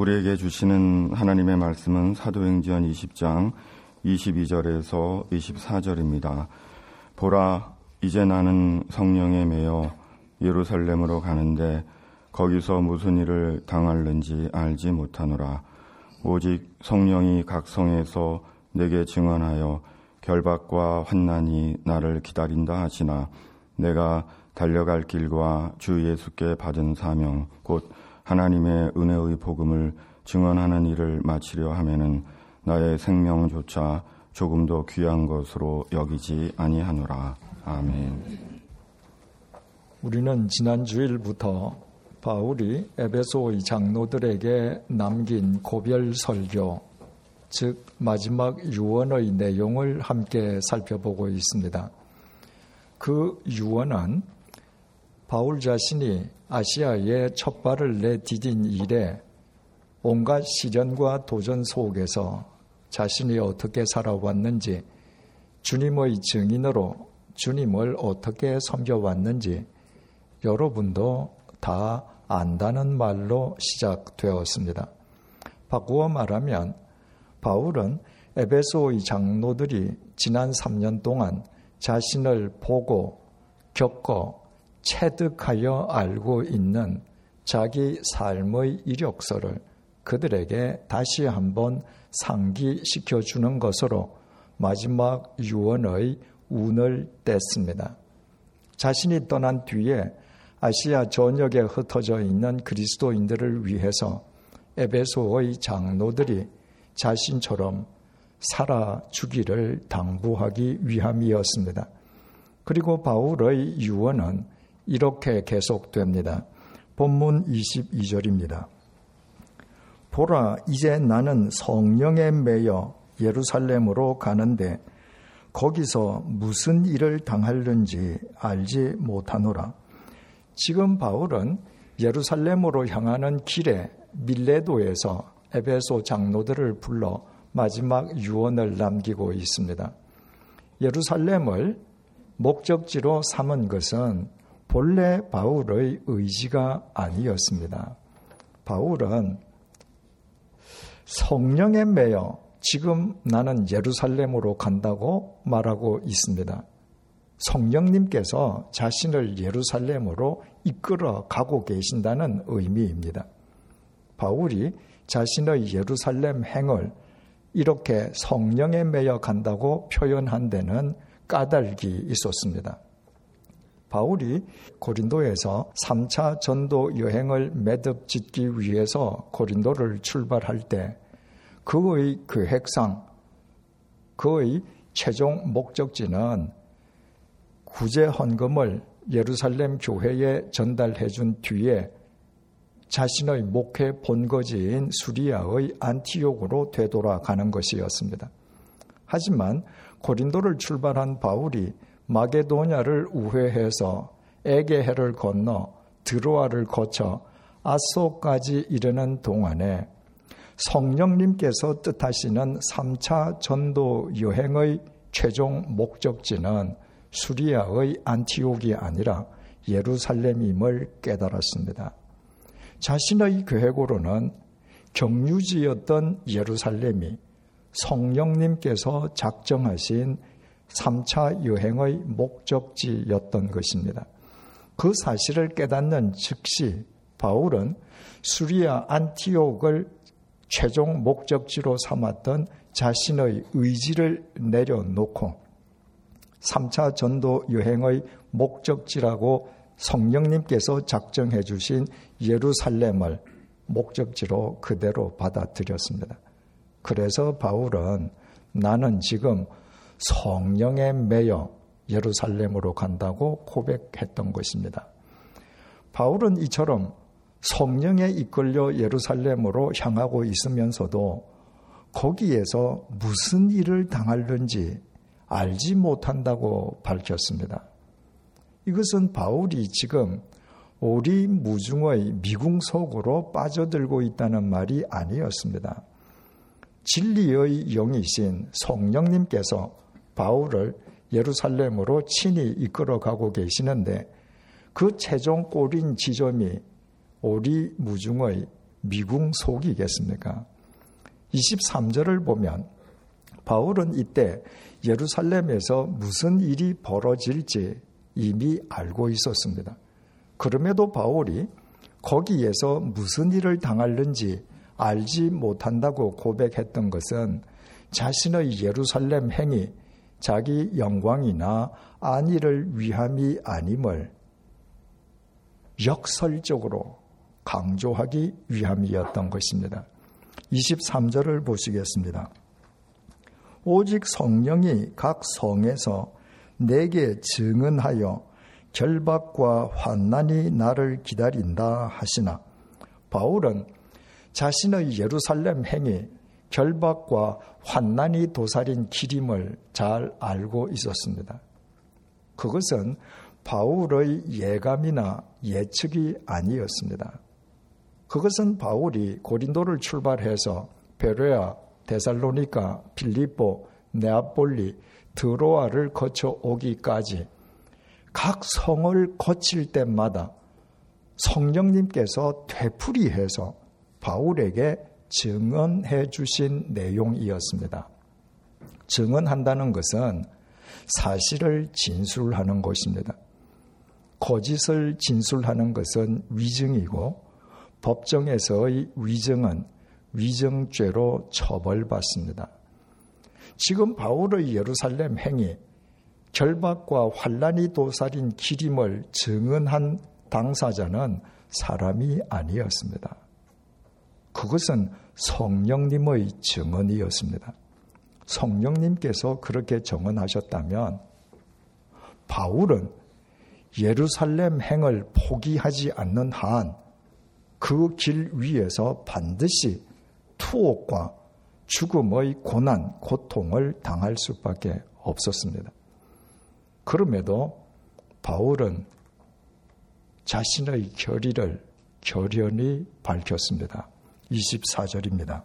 우리에게 주시는 하나님의 말씀은 사도행전 20장 22절에서 24절입니다. 보라, 이제 나는 성령에 매여 예루살렘으로 가는데 거기서 무슨 일을 당할는지 알지 못하노라. 오직 성령이 각 성에서 내게 증언하여 결박과 환난이 나를 기다린다 하시나 내가 달려갈 길과 주 예수께 받은 사명 곧 하나님의 은혜의 복음을 증언하는 일을 마치려 하면은 나의 생명조차 조금도 귀한 것으로 여기지 아니하노라. 아멘. 우리는 지난 주일부터 바울이 에베소의 장로들에게 남긴 고별 설교, 즉 마지막 유언의 내용을 함께 살펴보고 있습니다. 그 유언은 바울 자신이 아시아에 첫 발을 내디딘 이래 온갖 시련과 도전 속에서 자신이 어떻게 살아왔는지, 주님의 증인으로 주님을 어떻게 섬겨왔는지 여러분도 다 안다는 말로 시작되었습니다. 바꾸어 말하면 바울은 에베소의 장로들이 지난 3년 동안 자신을 보고 겪어 체득하여 알고 있는 자기 삶의 이력서를 그들에게 다시 한번 상기시켜주는 것으로 마지막 유언의 운을 뗐습니다. 자신이 떠난 뒤에 아시아 전역에 흩어져 있는 그리스도인들을 위해서 에베소의 장로들이 자신처럼 살아주기를 당부하기 위함이었습니다. 그리고 바울의 유언은 이렇게 계속됩니다. 본문 22절입니다. 보라, 이제 나는 성령에 매여 예루살렘으로 가는데 거기서 무슨 일을 당할는지 알지 못하노라. 지금 바울은 예루살렘으로 향하는 길에 밀레도에서 에베소 장로들을 불러 마지막 유언을 남기고 있습니다. 예루살렘을 목적지로 삼은 것은 본래 바울의 의지가 아니었습니다. 바울은 성령에 매여 지금 나는 예루살렘으로 간다고 말하고 있습니다. 성령님께서 자신을 예루살렘으로 이끌어 가고 계신다는 의미입니다. 바울이 자신의 예루살렘 행을 이렇게 성령에 매여 간다고 표현한 데는 까닭이 있었습니다. 바울이 고린도에서 3차 전도 여행을 매듭 짓기 위해서 고린도를 출발할 때 그의 계획상 그의 최종 목적지는 구제 헌금을 예루살렘 교회에 전달해 준 뒤에 자신의 목회 본거지인 수리아의 안티옥으로 되돌아가는 것이었습니다. 하지만 고린도를 출발한 바울이 마게도냐를 우회해서 에게해를 건너 드로아를 거쳐 아소까지 이르는 동안에 성령님께서 뜻하시는 3차 전도 여행의 최종 목적지는 수리아의 안티옥이 아니라 예루살렘임을 깨달았습니다. 자신의 계획으로는 경유지였던 예루살렘이 성령님께서 작정하신 3차 여행의 목적지였던 것입니다. 그 사실을 깨닫는 즉시 바울은 수리아 안티옥을 최종 목적지로 삼았던 자신의 의지를 내려놓고 3차 전도 여행의 목적지라고 성령님께서 작정해 주신 예루살렘을 목적지로 그대로 받아들였습니다. 그래서 바울은 나는 지금 성령에 매여 예루살렘으로 간다고 고백했던 것입니다. 바울은 이처럼 성령에 이끌려 예루살렘으로 향하고 있으면서도 거기에서 무슨 일을 당할는지 알지 못한다고 밝혔습니다. 이것은 바울이 지금 오리무중의 미궁 속으로 빠져들고 있다는 말이 아니었습니다. 진리의 영이신 성령님께서 바울을 예루살렘으로 친히 이끌어가고 계시는데 그 최종 꼬린 지점이 오리무중의 미궁속이겠습니까? 23절을 보면 바울은 이때 예루살렘에서 무슨 일이 벌어질지 이미 알고 있었습니다. 그럼에도 바울이 거기에서 무슨 일을 당하는지 알지 못한다고 고백했던 것은 자신의 예루살렘 행위, 자기 영광이나 안위를 위함이 아님을 역설적으로 강조하기 위함이었던 것입니다. 23절을 보시겠습니다. 오직 성령이 각 성에서 내게 증언하여 결박과 환난이 나를 기다린다 하시나. 바울은 자신의 예루살렘 행위, 결박과 환난이 도사린 길임을 잘 알고 있었습니다. 그것은 바울의 예감이나 예측이 아니었습니다. 그것은 바울이 고린도를 출발해서 베레아, 데살로니가, 빌립보, 네아폴리, 드로아를 거쳐 오기까지 각 성을 거칠 때마다 성령님께서 되풀이해서 바울에게 증언해 주신 내용이었습니다. 증언한다는 것은 사실을 진술하는 것입니다. 거짓을 진술하는 것은 위증이고 법정에서의 위증은 위증죄로 처벌받습니다. 지금 바울의 예루살렘 행위, 결박과 환난이 도사린 길임을 증언한 당사자는 사람이 아니었습니다. 그것은 성령님의 증언이었습니다. 성령님께서 그렇게 증언하셨다면 바울은 예루살렘 행을 포기하지 않는 한 그 길 위에서 반드시 투옥과 죽음의 고난, 고통을 당할 수밖에 없었습니다. 그럼에도 바울은 자신의 결의를 결연히 밝혔습니다. 24절입니다.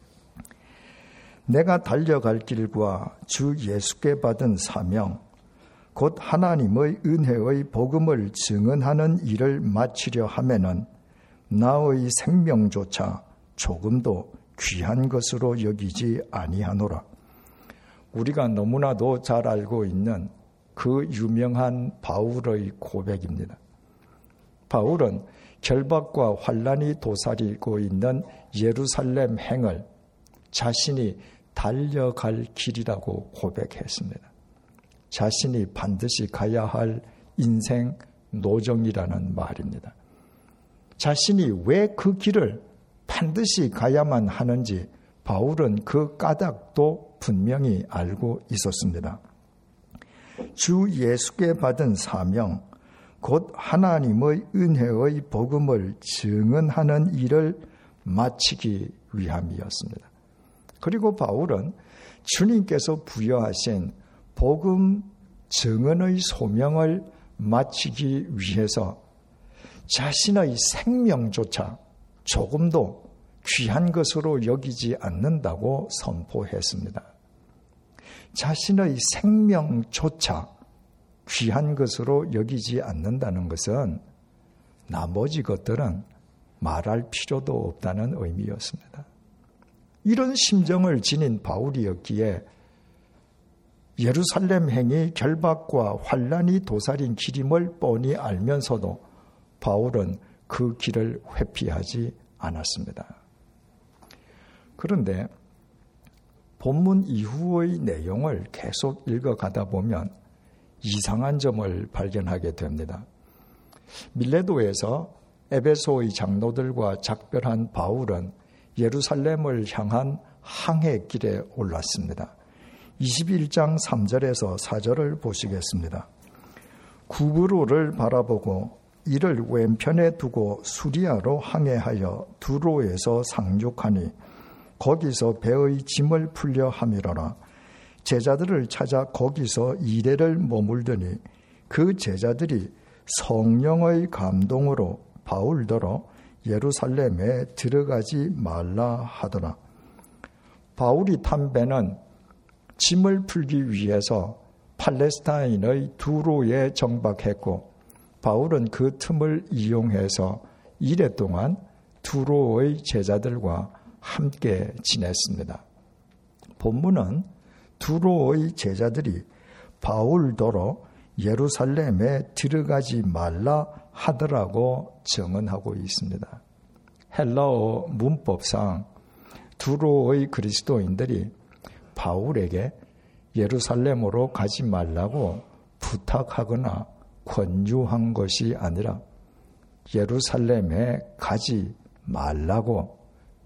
내가 달려갈 길과 주 예수께 받은 사명, 곧 하나님의 은혜의 복음을 증언하는 일을 마치려 하면은 나의 생명조차 조금도 귀한 것으로 여기지 아니하노라. 우리가 너무나도 잘 알고 있는 그 유명한 바울의 고백입니다. 바울은 결박과 환난이 도사리고 있는 예루살렘 행을 자신이 달려갈 길이라고 고백했습니다. 자신이 반드시 가야 할 인생 노정이라는 말입니다. 자신이 왜 그 길을 반드시 가야만 하는지 바울은 그 까닭도 분명히 알고 있었습니다. 주 예수께 받은 사명, 곧 하나님의 은혜의 복음을 증언하는 일을 마치기 위함이었습니다. 그리고 바울은 주님께서 부여하신 복음 증언의 소명을 마치기 위해서 자신의 생명조차 조금도 귀한 것으로 여기지 않는다고 선포했습니다. 자신의 생명조차 귀한 것으로 여기지 않는다는 것은 나머지 것들은 말할 필요도 없다는 의미였습니다. 이런 심정을 지닌 바울이었기에 예루살렘 행이 결박과 환난이 도사린 길임을 뻔히 알면서도 바울은 그 길을 회피하지 않았습니다. 그런데 본문 이후의 내용을 계속 읽어가다 보면 이상한 점을 발견하게 됩니다. 밀레도에서 에베소의 장로들과 작별한 바울은 예루살렘을 향한 항해길에 올랐습니다. 21장 3절에서 4절을 보시겠습니다. 구브로를 바라보고 이를 왼편에 두고 수리아로 항해하여 두로에서 상륙하니 거기서 배의 짐을 풀려 함이로라. 제자들을 찾아 거기서 이레를 머물더니 그 제자들이 성령의 감동으로 바울더러 예루살렘에 들어가지 말라 하더라. 바울이 탄 배는 짐을 풀기 위해서 팔레스타인의 두로에 정박했고 바울은 그 틈을 이용해서 이래 동안 두로의 제자들과 함께 지냈습니다. 본문은 두로의 제자들이 바울더러 예루살렘에 들어가지 말라 하더라고 증언하고 있습니다. 헬라어 문법상 두로의 그리스도인들이 바울에게 예루살렘으로 가지 말라고 부탁하거나 권유한 것이 아니라 예루살렘에 가지 말라고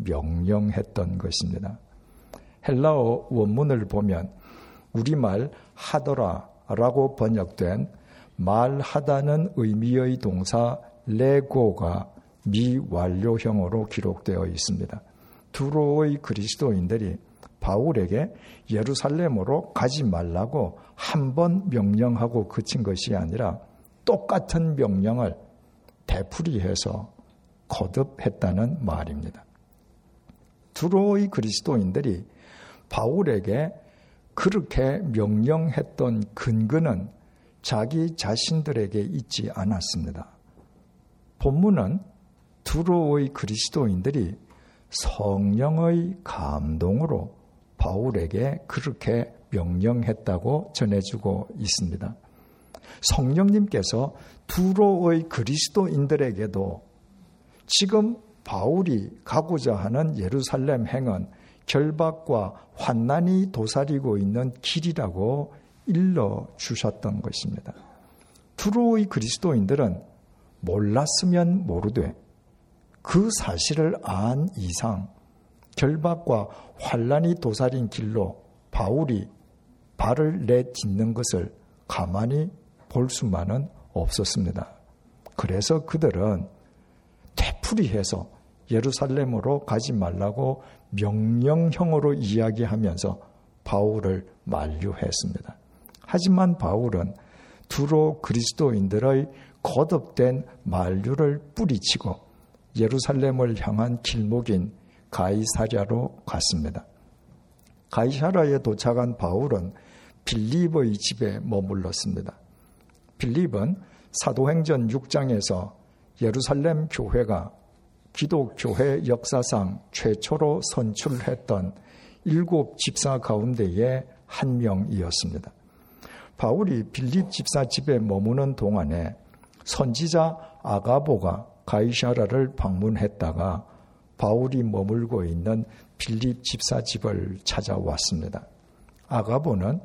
명령했던 것입니다. 헬라어 원문을 보면 우리말 하더라라고 번역된 말하다는 의미의 동사 레고가 미완료형으로 기록되어 있습니다. 두로의 그리스도인들이 바울에게 예루살렘으로 가지 말라고 한 번 명령하고 그친 것이 아니라 똑같은 명령을 되풀이해서 거듭했다는 말입니다. 두로의 그리스도인들이 바울에게 그렇게 명령했던 근거는 자기 자신들에게 있지 않았습니다. 본문은 두로의 그리스도인들이 성령의 감동으로 바울에게 그렇게 명령했다고 전해주고 있습니다. 성령님께서 두로의 그리스도인들에게도 지금 바울이 가고자 하는 예루살렘 행은 결박과 환난이 도사리고 있는 길이라고 일러주셨던 것입니다. 두로의 그리스도인들은 몰랐으면 모르되 그 사실을 안 이상 결박과 환난이 도사린 길로 바울이 발을 내딛는 것을 가만히 볼 수만은 없었습니다. 그래서 그들은 되풀이해서 예루살렘으로 가지 말라고 명령형으로 이야기하면서 바울을 만류했습니다. 하지만 바울은 두로 그리스도인들의 거듭된 만류를 뿌리치고 예루살렘을 향한 길목인 가이사랴로 갔습니다. 가이사랴에 도착한 바울은 빌립의 집에 머물렀습니다. 빌립은 사도행전 6장에서 예루살렘 교회가 기독교회 역사상 최초로 선출했던 7 집사 가운데의 한 명이었습니다. 바울이 빌립 집사 집에 머무는 동안에 선지자 아가보가 가이사랴를 방문했다가 바울이 머물고 있는 빌립 집사 집을 찾아왔습니다. 아가보는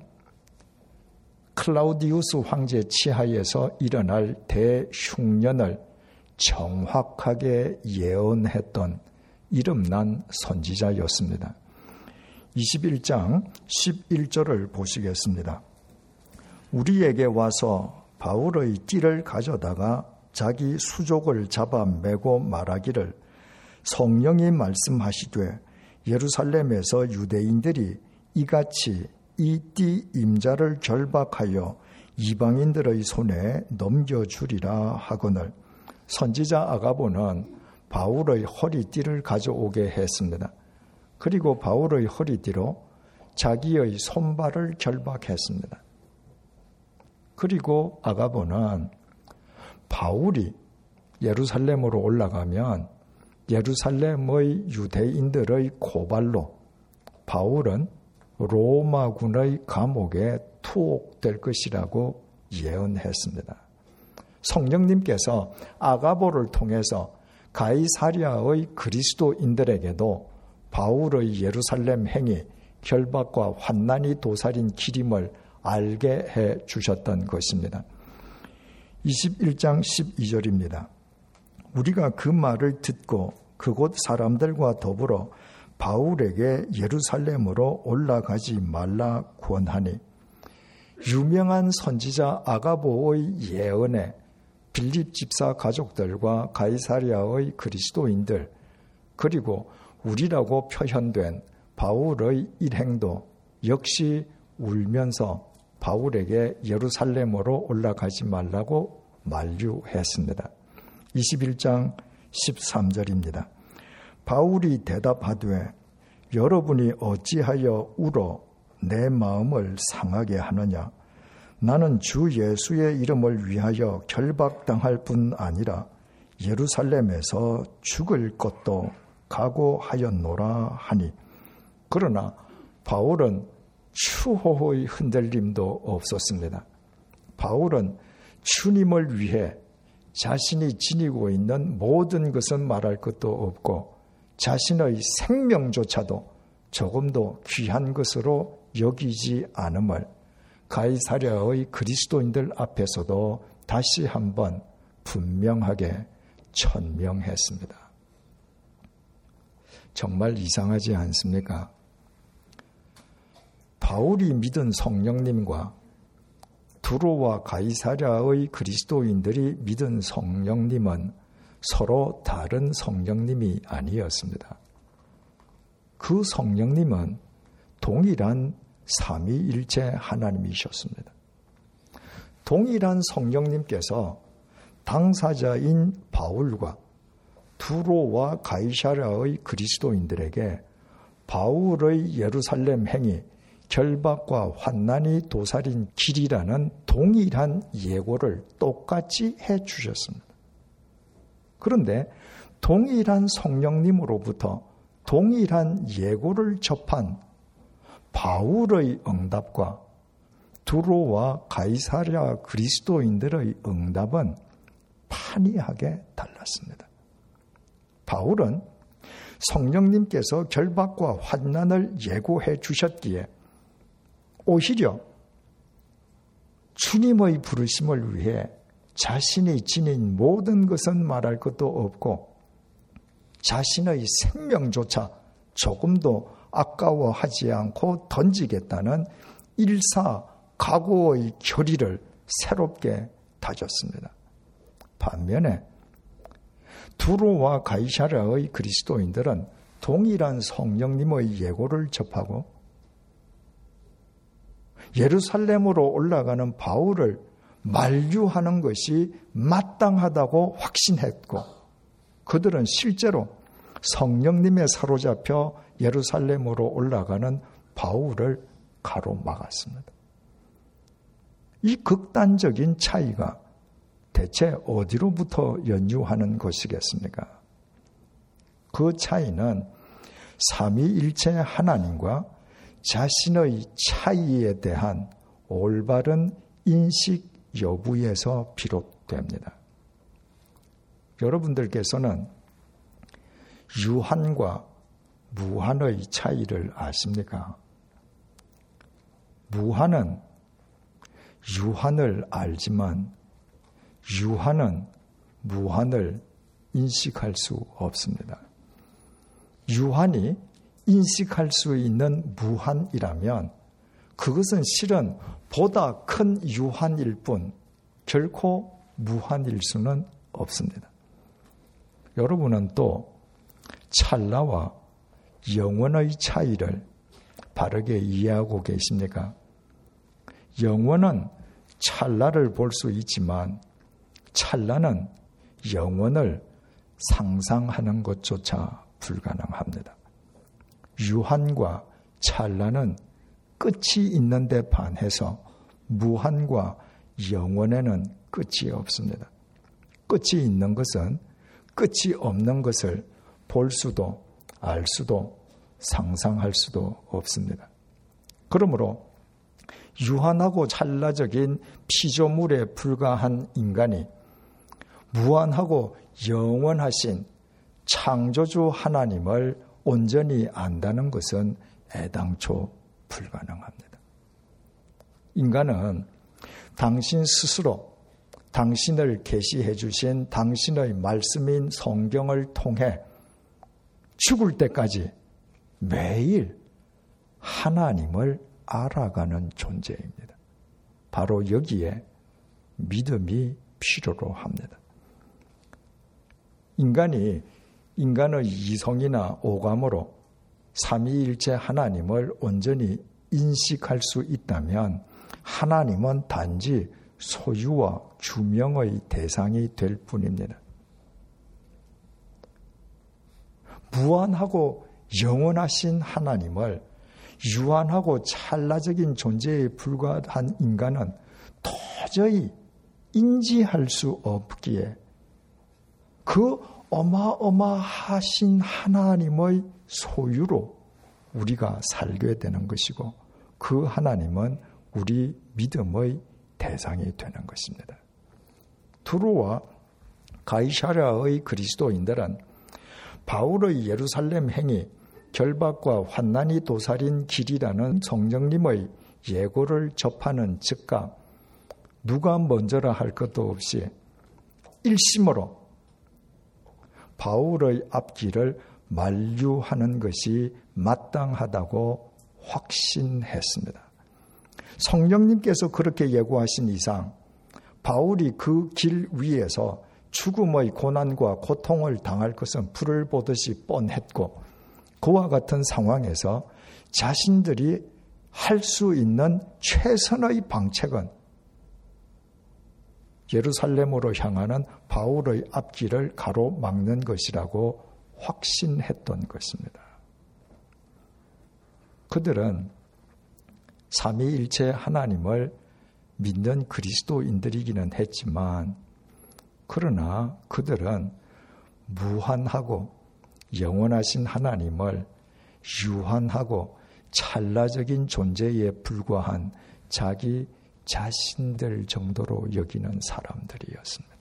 클라우디우스 황제 치하에서 일어날 대흉년을 정확하게 예언했던 이름난 선지자였습니다. 21장 11절을 보시겠습니다. 우리에게 와서 바울의 띠를 가져다가 자기 수족을 잡아 매고 말하기를 성령이 말씀하시되 예루살렘에서 유대인들이 이같이 이 띠 임자를 결박하여 이방인들의 손에 넘겨주리라 하거늘 선지자 아가보는 바울의 허리띠를 가져오게 했습니다. 그리고 바울의 허리띠로 자기의 손발을 결박했습니다. 그리고 아가보는 바울이 예루살렘으로 올라가면 예루살렘의 유대인들의 고발로 바울은 로마군의 감옥에 투옥될 것이라고 예언했습니다. 성령님께서 아가보를 통해서 가이사랴의 그리스도인들에게도 바울의 예루살렘 행이 결박과 환난이 도사린 길임을 알게 해 주셨던 것입니다. 21장 12절입니다. 우리가 그 말을 듣고 그곳 사람들과 더불어 바울에게 예루살렘으로 올라가지 말라 권하니 유명한 선지자 아가보의 예언에 빌립 집사 가족들과 가이사랴의 그리스도인들 그리고 우리라고 표현된 바울의 일행도 역시 울면서 바울에게 예루살렘으로 올라가지 말라고 만류했습니다. 21장 13절입니다. 바울이 대답하되 여러분이 어찌하여 울어 내 마음을 상하게 하느냐. 나는 주 예수의 이름을 위하여 결박당할 뿐 아니라 예루살렘에서 죽을 것도 각오하였노라 하니, 그러나 바울은 추호의 흔들림도 없었습니다. 바울은 주님을 위해 자신이 지니고 있는 모든 것은 말할 것도 없고 자신의 생명조차도 조금도 귀한 것으로 여기지 않음을 가이사랴의 그리스도인들 앞에서도 다시 한번 분명하게 천명했습니다. 정말 이상하지 않습니까? 바울이 믿은 성령님과 두로와 가이사랴의 그리스도인들이 믿은 성령님은 서로 다른 성령님이 아니었습니다. 그 성령님은 동일한 삼위일체 하나님이셨습니다. 동일한 성령님께서 당사자인 바울과 두로와 가이사랴의 그리스도인들에게 바울의 예루살렘 행이 결박과 환난이 도살인 길이라는 동일한 예고를 똑같이 해주셨습니다. 그런데 동일한 성령님으로부터 동일한 예고를 접한 바울의 응답과 두로와 가이사랴 그리스도인들의 응답은 판이하게 달랐습니다. 바울은 성령님께서 결박과 환난을 예고해 주셨기에 오히려 주님의 부르심을 위해 자신이 지닌 모든 것은 말할 것도 없고 자신의 생명조차 조금도 아까워하지 않고 던지겠다는 일사각오의 결의를 새롭게 다졌습니다. 반면에 두로와 가이사랴의 그리스도인들은 동일한 성령님의 예고를 접하고 예루살렘으로 올라가는 바울을 만류하는 것이 마땅하다고 확신했고 그들은 실제로 성령님에 사로잡혀 예루살렘으로 올라가는 바울을 가로막았습니다. 이 극단적인 차이가 대체 어디로부터 연유하는 것이겠습니까? 그 차이는 삼위일체 하나님과 자신의 차이에 대한 올바른 인식 여부에서 비롯됩니다. 여러분들께서는 유한과 무한의 차이를 아십니까? 무한은 유한을 알지만 유한은 무한을 인식할 수 없습니다. 유한이 인식할 수 있는 무한이라면 그것은 실은 보다 큰 유한일 뿐 결코 무한일 수는 없습니다. 여러분은 또 찰나와 영원의 차이를 바르게 이해하고 계십니까? 영원은 찰나를 볼 수 있지만 찰나는 영원을 상상하는 것조차 불가능합니다. 유한과 찰나는 끝이 있는데 반해서 무한과 영원에는 끝이 없습니다. 끝이 있는 것은 끝이 없는 것을 볼 수도 알 수도 상상할 수도 없습니다. 그러므로 유한하고 찰나적인 피조물에 불과한 인간이 무한하고 영원하신 창조주 하나님을 온전히 안다는 것은 애당초 불가능합니다. 인간은 당신 스스로 당신을 계시해 주신 당신의 말씀인 성경을 통해 죽을 때까지 매일 하나님을 알아가는 존재입니다. 바로 여기에 믿음이 필요로 합니다. 인간의 이성이나 오감으로 삼위일체 하나님을 온전히 인식할 수 있다면 하나님은 단지 소유와 규명의 대상이 될 뿐입니다. 무한하고 영원하신 하나님을 유한하고 찰나적인 존재에 불과한 인간은 도저히 인지할 수 없기에 그 어마어마하신 하나님의 소유로 우리가 살게 되는 것이고 그 하나님은 우리 믿음의 대상이 되는 것입니다. 두로와 가이사랴의 그리스도인들은 바울의 예루살렘 행위, 결박과 환난이 도사린 길이라는 성령님의 예고를 접하는 즉각 누가 먼저라 할 것도 없이 일심으로 바울의 앞길을 만류하는 것이 마땅하다고 확신했습니다. 성령님께서 그렇게 예고하신 이상 바울이 그 길 위에서 죽음의 고난과 고통을 당할 것은 불을 보듯이 뻔했고 그와 같은 상황에서 자신들이 할 수 있는 최선의 방책은 예루살렘으로 향하는 바울의 앞길을 가로막는 것이라고 확신했던 것입니다. 그들은 삼위일체 하나님을 믿는 그리스도인들이기는 했지만 그러나 그들은 무한하고 영원하신 하나님을 유한하고 찰나적인 존재에 불과한 자기 자신들 정도로 여기는 사람들이었습니다.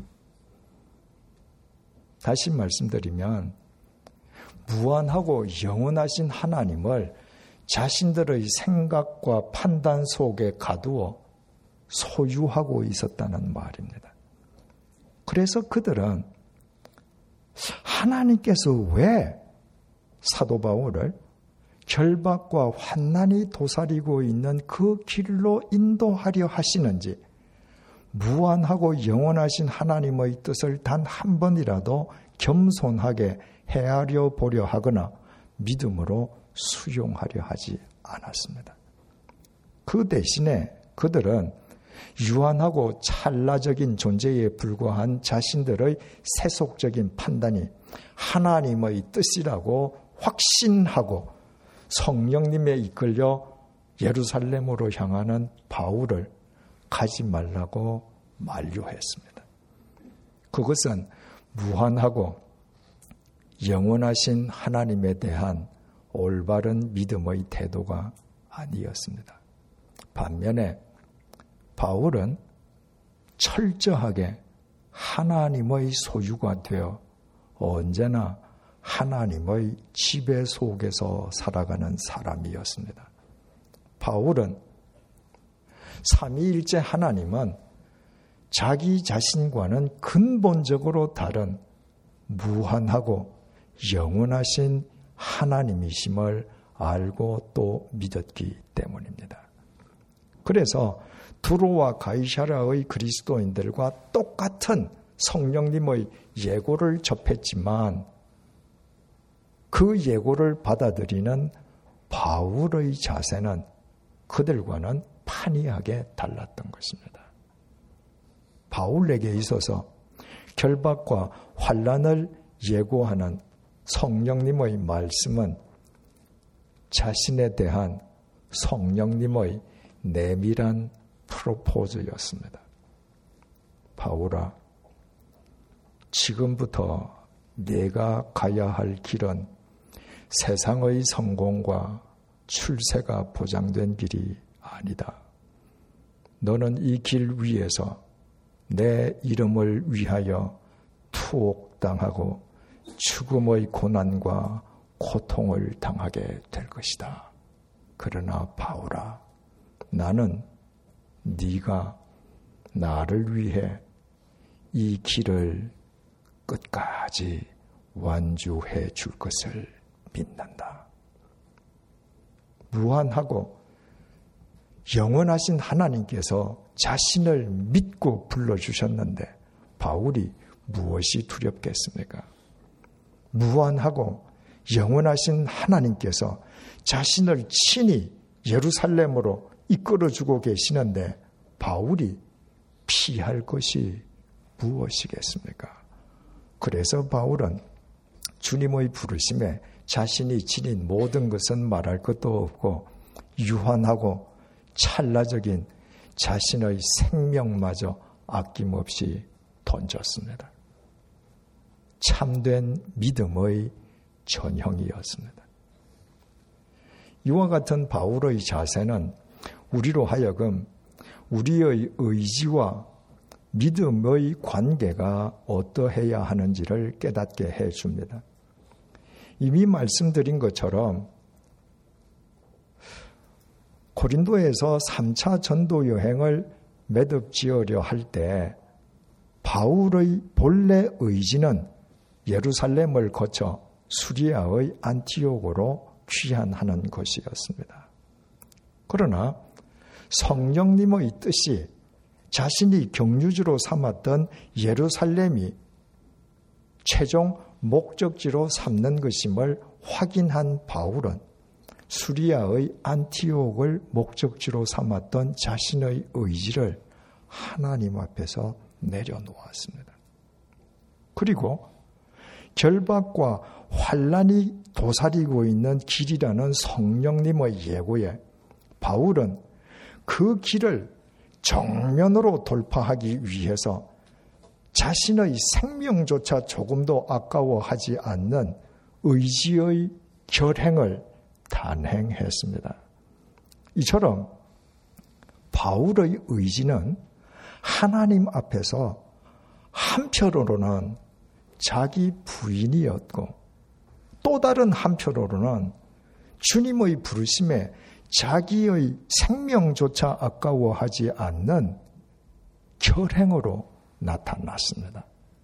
다시 말씀드리면 무한하고 영원하신 하나님을 자신들의 생각과 판단 속에 가두어 소유하고 있었다는 말입니다. 그래서 그들은 하나님께서 왜 사도 바울을 결박과 환난이 도사리고 있는 그 길로 인도하려 하시는지 무한하고 영원하신 하나님의 뜻을 단 한 번이라도 겸손하게 헤아려 보려 하거나 믿음으로 수용하려 하지 않았습니다. 그 대신에 그들은 유한하고 찰나적인 존재에 불과한 자신들의 세속적인 판단이 하나님의 뜻이라고 확신하고 성령님에 이끌려 예루살렘으로 향하는 바울을 가지 말라고 만류했습니다. 그것은 무한하고 영원하신 하나님에 대한 올바른 믿음의 태도가 아니었습니다. 반면에 바울은 철저하게 하나님의 소유가 되어 언제나 하나님의 지배 속에서 살아가는 사람이었습니다. 바울은 삼위일체 하나님은 자기 자신과는 근본적으로 다른 무한하고 영원하신 하나님이심을 알고 또 믿었기 때문입니다. 그래서 두로와 가이사랴의 그리스도인들과 똑같은 성령님의 예고를 접했지만 그 예고를 받아들이는 바울의 자세는 그들과는 판이하게 달랐던 것입니다. 바울에게 있어서 결박과 환난을 예고하는 성령님의 말씀은 자신에 대한 성령님의 내밀한 프로포즈였습니다. 바울아, 지금부터 내가 가야 할 길은 세상의 성공과 출세가 보장된 길이 아니다. 너는 이 길 위에서 내 이름을 위하여 투옥당하고 죽음의 고난과 고통을 당하게 될 것이다. 그러나 바울아, 나는 네가 나를 위해 이 길을 끝까지 완주해 줄 것을 믿는다. 무한하고 영원하신 하나님께서 자신을 믿고 불러주셨는데 바울이 무엇이 두렵겠습니까? 무한하고 영원하신 하나님께서 자신을 친히 예루살렘으로 이끌어주고 계시는데 바울이 피할 것이 무엇이겠습니까? 그래서 바울은 주님의 부르심에 자신이 지닌 모든 것은 말할 것도 없고 유한하고 찰나적인 자신의 생명마저 아낌없이 던졌습니다. 참된 믿음의 전형이었습니다. 이와 같은 바울의 자세는 우리로 하여금 우리의 의지와 믿음의 관계가 어떠해야 하는지를 깨닫게 해줍니다. 이미 말씀드린 것처럼 고린도에서 3차 전도 여행을 매듭지으려 할 때 바울의 본래 의지는 예루살렘을 거쳐 수리아의 안티옥으로 귀환하는 것이었습니다. 그러나 성령님의 뜻이 자신이 경유지로 삼았던 예루살렘이 최종 목적지로 삼는 것임을 확인한 바울은 수리아의 안티옥을 목적지로 삼았던 자신의 의지를 하나님 앞에서 내려놓았습니다. 그리고 결박과 환난이 도사리고 있는 길이라는 성령님의 예고에 바울은 그 길을 정면으로 돌파하기 위해서 자신의 생명조차 조금도 아까워하지 않는 의지의 결행을 단행했습니다. 이처럼 바울의 의지는 하나님 앞에서 한편으로는 자기 부인이었고 또 다른 한편으로는 주님의 부르심에 자기의 생명조차 아까워하지 않는 결행으로 나타났습니다.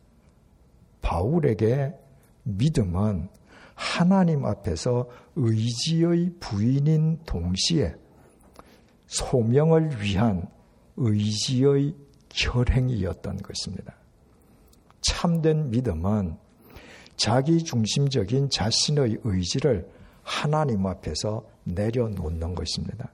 바울에게 믿음은 하나님 앞에서 의지의 부인인 동시에 소명을 위한 의지의 결행이었던 것입니다. 참된 믿음은 자기 중심적인 자신의 의지를 하나님 앞에서 내려놓는 것입니다.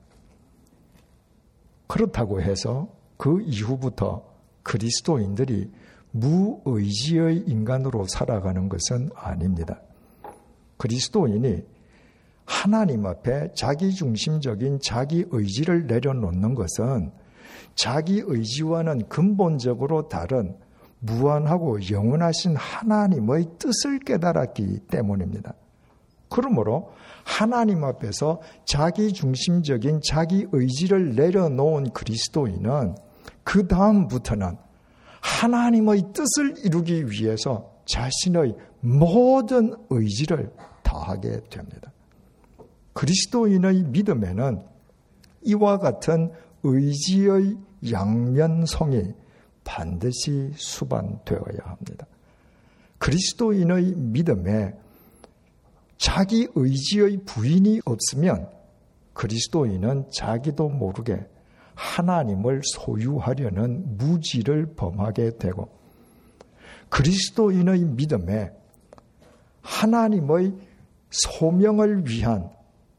그렇다고 해서 그 이후부터 그리스도인들이 무의지의 인간으로 살아가는 것은 아닙니다. 그리스도인이 하나님 앞에 자기 중심적인 자기 의지를 내려놓는 것은 자기 의지와는 근본적으로 다른 무한하고 영원하신 하나님의 뜻을 깨달았기 때문입니다. 그러므로 하나님 앞에서 자기 중심적인 자기 의지를 내려놓은 그리스도인은 그 다음부터는 하나님의 뜻을 이루기 위해서 자신의 모든 의지를 다하게 됩니다. 그리스도인의 믿음에는 이와 같은 의지의 양면성이 반드시 수반되어야 합니다. 그리스도인의 믿음에 자기 의지의 부인이 없으면 그리스도인은 자기도 모르게 하나님을 소유하려는 무지를 범하게 되고 그리스도인의 믿음에 하나님의 소명을 위한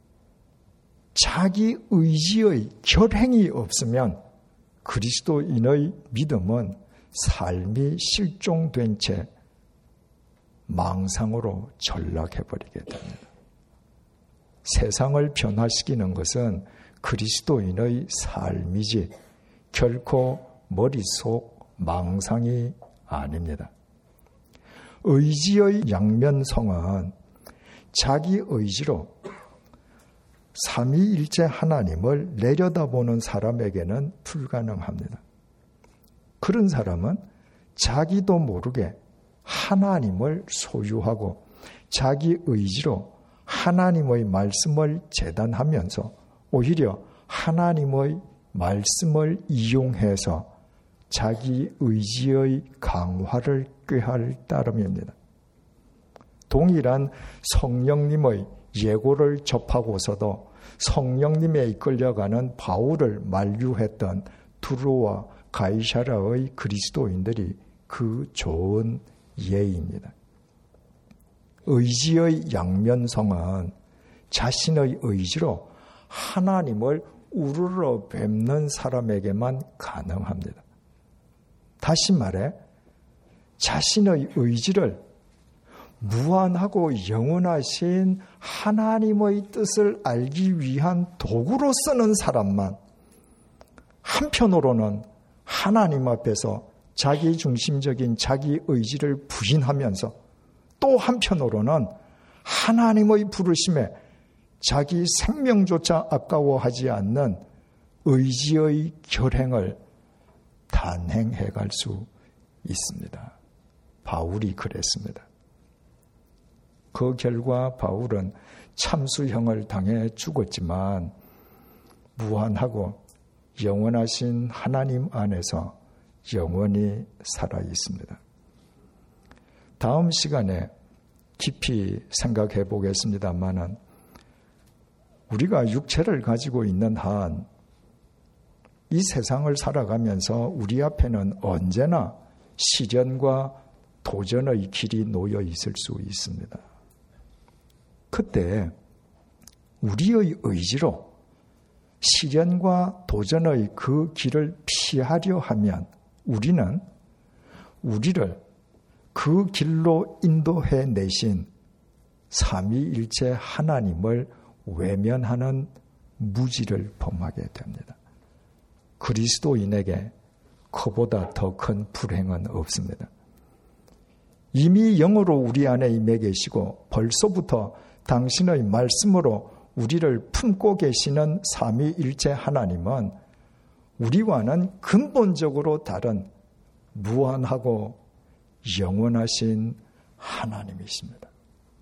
자기 의지의 결행이 없으면 그리스도인의 믿음은 삶이 실종된 채 망상으로 전락해버리게 됩니다. 세상을 변화시키는 것은 그리스도인의 삶이지 결코 머릿속 망상이 아닙니다. 의지의 양면성은 자기 의지로 삼위일체 하나님을 내려다보는 사람에게는 불가능합니다. 그런 사람은 자기도 모르게 하나님을 소유하고 자기 의지로 하나님의 말씀을 재단하면서 오히려 하나님의 말씀을 이용해서 자기 의지의 강화를 꾀할 따름입니다. 동일한 성령님의 예고를 접하고서도 성령님에 이끌려가는 바울을 만류했던 두로와 가이사랴의 그리스도인들이 그 좋은 예입니다. 의지의 양면성은 자신의 의지로 하나님을 우러러 뵙는 사람에게만 가능합니다. 다시 말해 자신의 의지를 무한하고 영원하신 하나님의 뜻을 알기 위한 도구로 쓰는 사람만 한편으로는 하나님 앞에서 자기 중심적인 자기 의지를 부인하면서 또 한편으로는 하나님의 부르심에 자기 생명조차 아까워하지 않는 의지의 결행을 단행해 갈 수 있습니다. 바울이 그랬습니다. 그 결과 바울은 참수형을 당해 죽었지만 무한하고 영원하신 하나님 안에서 영원히 살아 있습니다. 다음 시간에 깊이 생각해 보겠습니다만은 우리가 육체를 가지고 있는 한 이 세상을 살아가면서 우리 앞에는 언제나 시련과 도전의 길이 놓여 있을 수 있습니다. 그때 우리의 의지로 시련과 도전의 그 길을 피하려 하면 우리는 우리를 그 길로 인도해 내신 삼위일체 하나님을 외면하는 무지를 범하게 됩니다. 그리스도인에게 그보다 더 큰 불행은 없습니다. 이미 영으로 우리 안에 임해 계시고 벌써부터 당신의 말씀으로 우리를 품고 계시는 삼위일체 하나님은 우리와는 근본적으로 다른 무한하고 영원하신 하나님이십니다.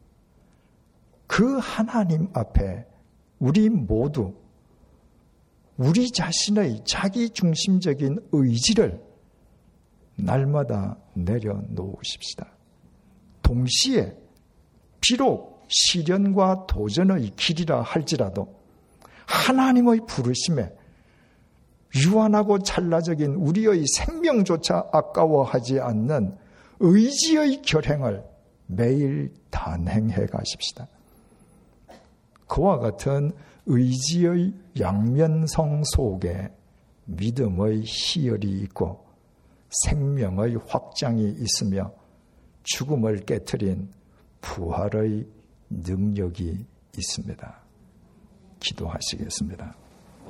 그 하나님 앞에 우리 모두 우리 자신의 자기중심적인 의지를 날마다 내려놓으십시다. 동시에 비록 시련과 도전의 길이라 할지라도 하나님의 부르심에 유한하고 찰나적인 우리의 생명조차 아까워하지 않는 의지의 결행을 매일 단행해 가십시다. 그와 같은 의지의 양면성 속에 믿음의 희열이 있고 생명의 확장이 있으며 죽음을 깨트린 부활의 능력이 있습니다. 기도하시겠습니다.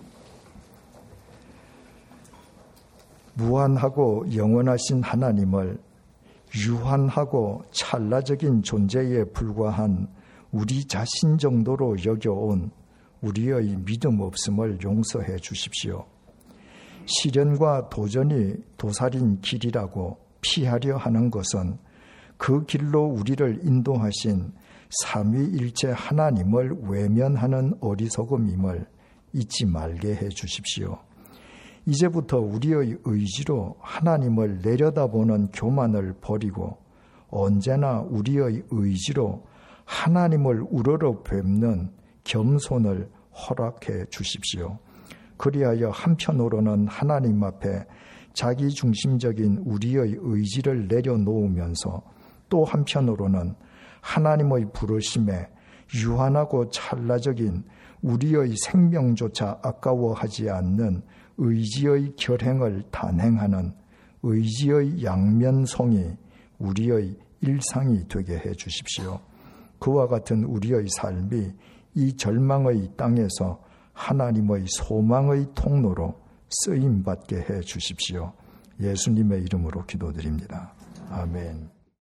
무한하고 영원하신 하나님을 유한하고 찰나적인 존재에 불과한 우리 자신 정도로 여겨온 우리의 믿음 없음을 용서해 주십시오. 시련과 도전이 도살인 길이라고 피하려 하는 것은 그 길로 우리를 인도하신 삼위일체 하나님을 외면하는 어리석음임을 잊지 말게 해 주십시오. 이제부터 우리의 의지로 하나님을 내려다보는 교만을 버리고 언제나 우리의 의지로 하나님을 우러러 뵙는 겸손을 허락해 주십시오. 그리하여 한편으로는 하나님 앞에 자기중심적인 우리의 의지를 내려놓으면서 또 한편으로는 하나님의 부르심에 유한하고 찰나적인 우리의 생명조차 아까워하지 않는 의지의 결행을 단행하는 의지의 양면성이 우리의 일상이 되게 해 주십시오. 그와 같은 우리의 삶이 이 절망의 땅에서 하나님의 소망의 통로로 쓰임받게 해 주십시오. 예수님의 이름으로 기도드립니다. 아멘.